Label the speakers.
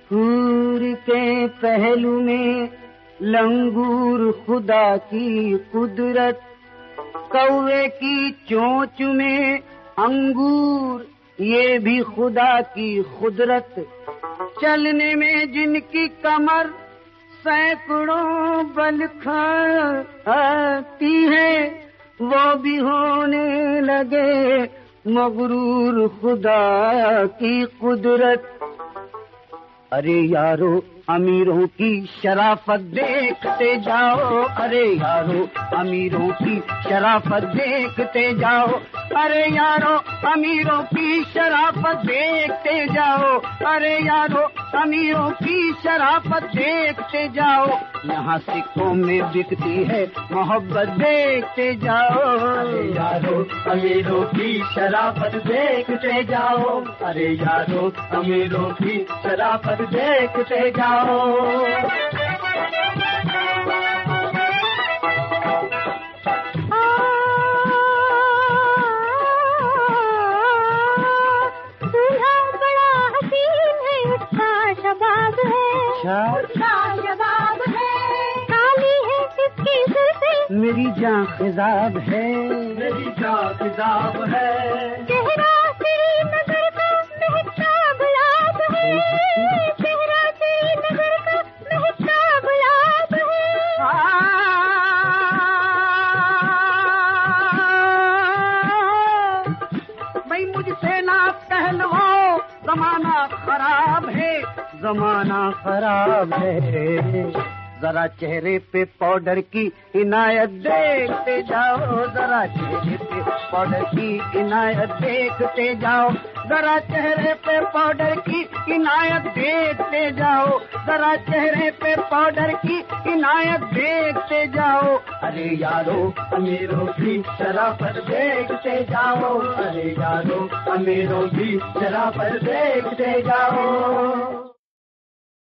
Speaker 1: हूर के पहलू में लंगूर खुदा की कुदरत, कौवे की चोंच में अंगूर ये भी खुदा की कुदरत, चलने में जिनकी कमर सैकड़ों बल खाती है, वो भी होने लगे मगरूर खुदा की कुदरत। अरे यारो अमीरों की शराफत देखते जाओ, अरे यारो अमीरों की शराफत देखते जाओ, अरे यारो अमीरों की शराफत देखते जाओ, अरे यारो अमीरों की शराफत देखते जाओ। यहाँ सिक्कों में बिकती है मोहब्बत देखते जाओ, अरे यारो अमीरों की शराफत देखते जाओ, अरे यारो अमीरों की शराफत देखते जाओ।
Speaker 2: शबाब है, काली है किसकी जुल्फे,
Speaker 1: मेरी जान खिजाब है,
Speaker 3: मेरी जान खिजाब है,
Speaker 2: चेहरा तेरी नजर का महकता गुलाब है, चेहरा तेरी नजर का महकता गुलाब है।
Speaker 1: भाई मुझसे ना कहलवाओ, जमाना खराब है, जमाना खराब है। जरा चेहरे पे पाउडर की इनायत देखते जाओ, जरा चेहरे पे पाउडर की इनायत देखते जाओ, जरा चेहरे पे पाउडर की इनायत देखते जाओ, जरा चेहरे पे पाउडर की इनायत देखते जाओ।
Speaker 3: अरे यारो अमीरों की शराफत देखते जाओ, अरे यारो अमीरों की शराफत देखते जाओ।